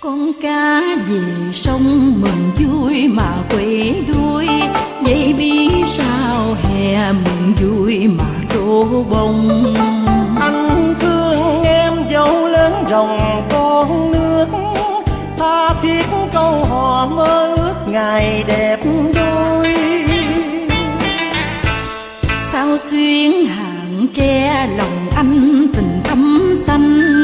Con cá về sông mừng vui mà quẩy đuôi, vậy biết sao hè mừng vui mà trổ bông. Anh thương em dẫu lớn rồng con nước, tha thiết câu hò mơ ước ngày đẹp đôi. Sao xuyên hàng tre lòng anh tình thắm tanh,